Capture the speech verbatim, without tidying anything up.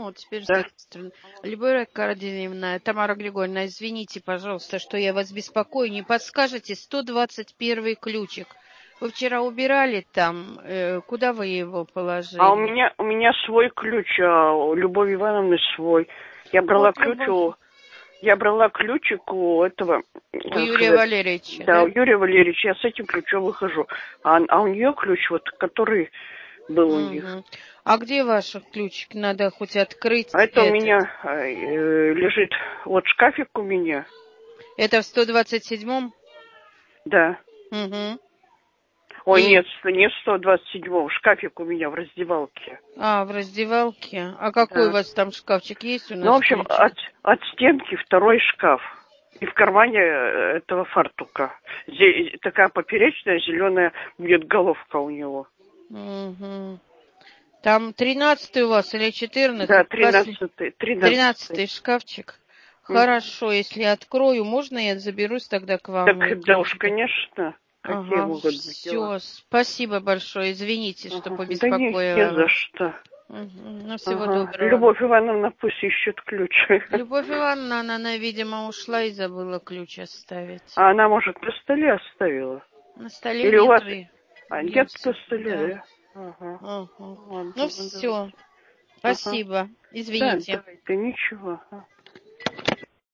вот теперь с Да. другой стороны. Любовь Аркадьевна, Тамара Григорьевна, извините, пожалуйста, что я вас беспокою. Не подскажете сто двадцать первый ключик? Вы вчера убирали там, э, куда вы его положили? А у меня, у меня свой ключ, а у Любови Ивановны свой. Я брала Вот, ключ Любовь. у... Я брала ключик у этого... У Юрия сказать, Валерьевича, да, да? у Юрия Валерьевича. Я с этим ключом выхожу. А, а у нее ключ, вот, который был у них. Угу. А где ваш ключик? Надо хоть открыть А это у этот. меня э, лежит... Вот шкафик у меня. Это в сто двадцать седьмом? Да. Угу. Ой, И... нет, не в сто двадцать седьмом. Шкафик у меня в раздевалке. А, в раздевалке. А какой у Да. вас там шкафчик есть у нас? Ну, в общем, ключик? от, от стенки второй шкаф. И в кармане этого фартука. Зе- такая поперечная, зеленая будет головка у него. Угу. Там тринадцатый у вас или четырнадцатый? Да, тринадцатый. Тринадцатый Тринадцатый. шкафчик. Мгм. Хорошо, если открою, можно я заберусь тогда к вам Так, эти да уж, ключики? конечно. Какие Ага, могут быть дела? все. Спасибо большое. Извините, что Ага. Да не, не побеспокоила за вас. что. Угу. Ну, всего Ага. доброго. Любовь Ивановна пусть ищет ключ. Любовь Ивановна, она, она, видимо, ушла и забыла ключ оставить. А она, может, на столе оставила? На столе Или у нет вас... вы. А, Я где-то всё- на столе, Да. да? Ага. Ага. Ладно, Ну давайте. все. Ага. Спасибо. Да, Извините. давайте, ничего. Ага.